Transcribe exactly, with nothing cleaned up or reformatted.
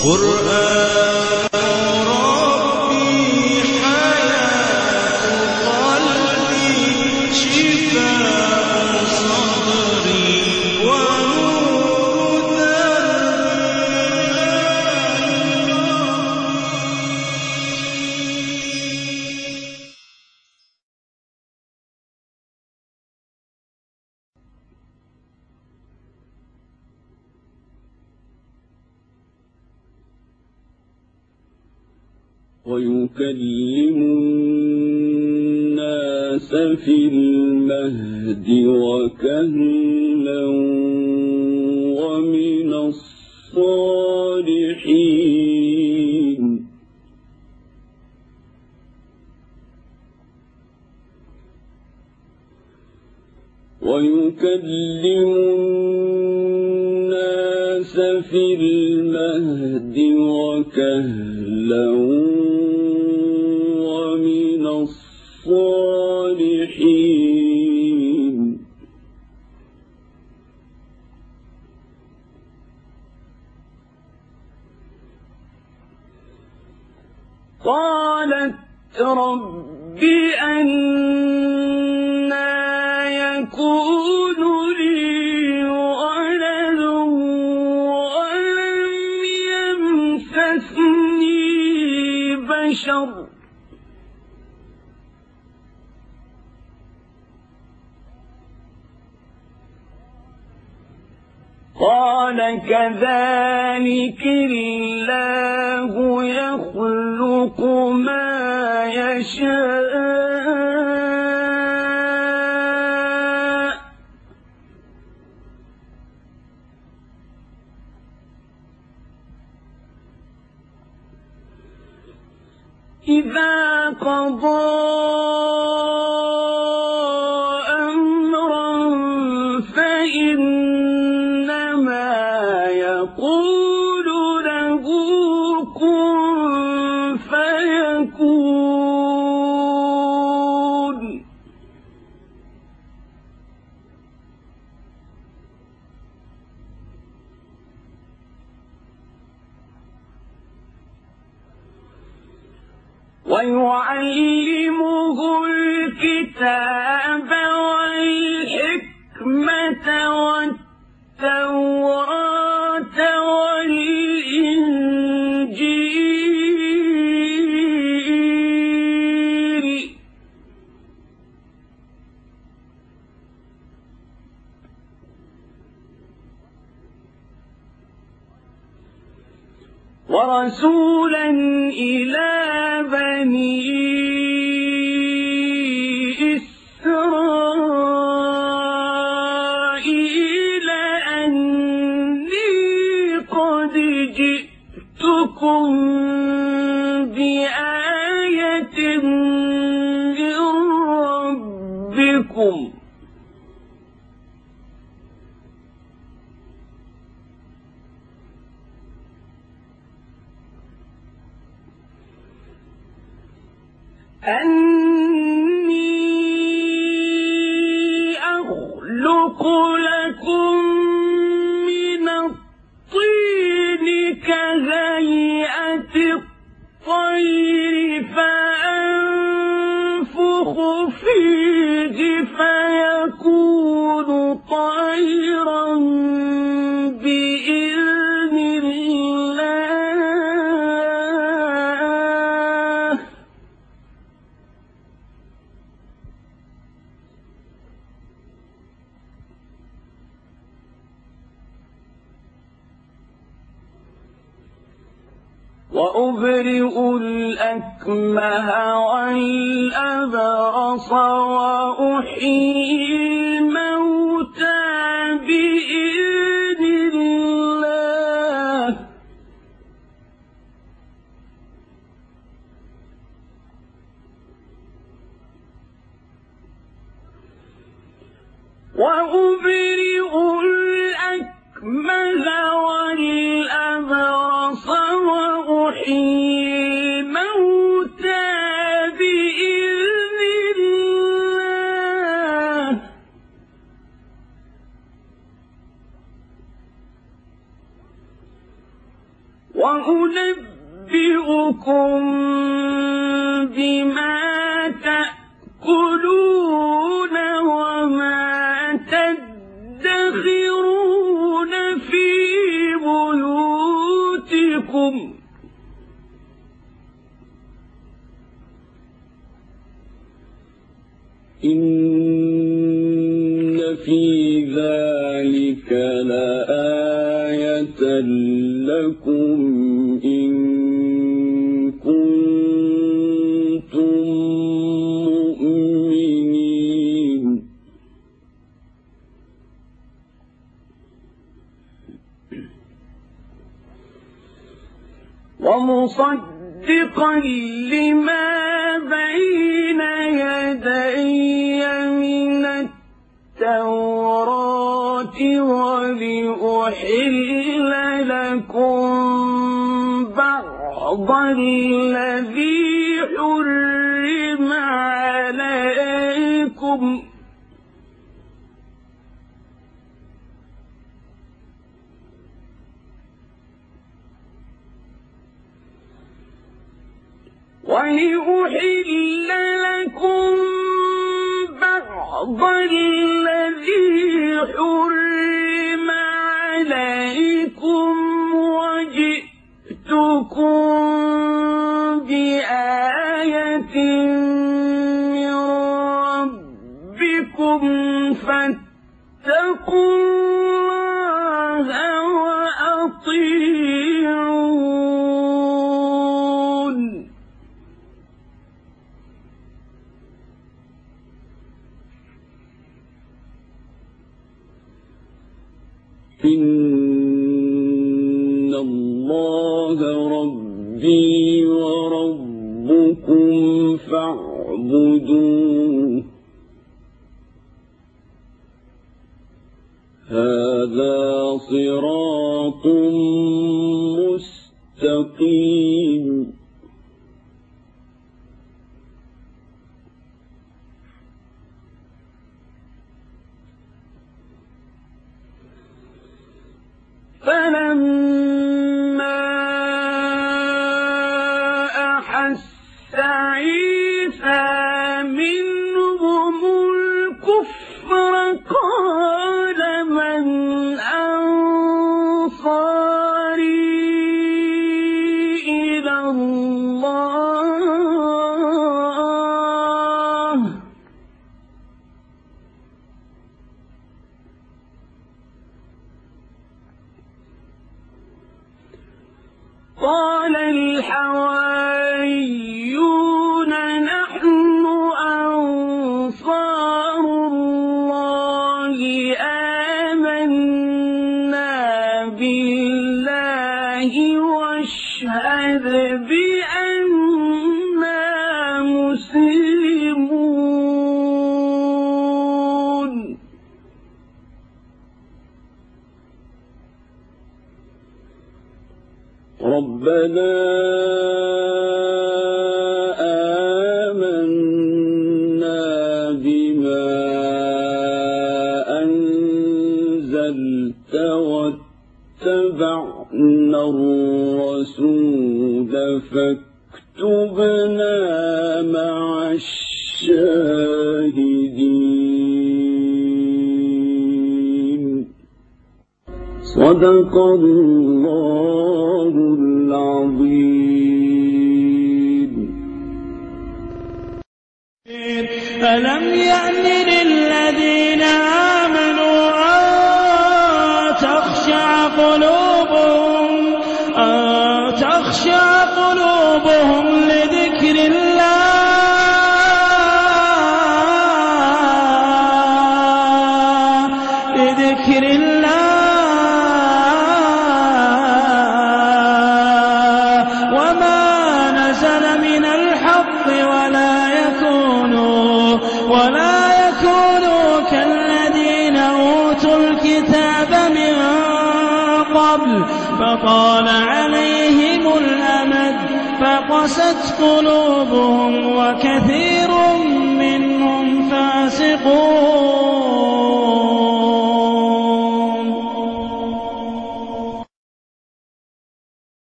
ويكلم الناس في المهد وكهلا ومن الصالحين ويكلم الناس في المهد وكهلا ومن الصالحين قالت رب أنى يكون لي ولد ولم يمسسني بشر قال كذلك الله يخلق ما يشاء إذا قضى أمرا فإنما يقول له كن فيكون ويعلمه الكتاب والحكمة والتوراة والإنجيل ورسولا إلى بني إسرائيل أني قد جئتكم بآية من ربكم أني أخلق لكم من الطين كهيئة الطير فأنفخ فيه فيكون طيرا بإذن الله وأبرئ الأكمه والأبرص وأحيي الموتى بإذن الله وأبرئ الأكمه والأبرص وأحيي الموتى بإذن الله وأنبئكم بما تأكلون وما تدخرون في بيوتكم إن في ذلك لآية لكم إن كنتم مؤمنين ومصدقا لما بين يدي من التوراة ولأحل لكم بعض الذي حرم عليكم ولأحل لكم بعض الذي حرم عليكم وجئتكم بآية من ربكم فاتقوا الله وأطيعون إن الله ربي وربكم فاعبدوه هذا صراط مستقيم فلما أحس عيسى منهم الكفر قال من أنصاري إلى الله قال الحواريون نحن أنصار الله آمنا بالله واشهد بأننا مسلمون ربنا آمنا بما أنزلت واتبعنا الرسول فاكتبنا مع الشاهدين صدق الله العظيم. ألم يأن للذين آمنوا أن تخشع قلوبهم أن تخشع قلوبهم لذكر الله لذكر الله ولا يكونوا كالذين أوتوا الكتاب من قبل فطال عليهم الأمد فقست قلوبهم وكثير منهم فاسقون.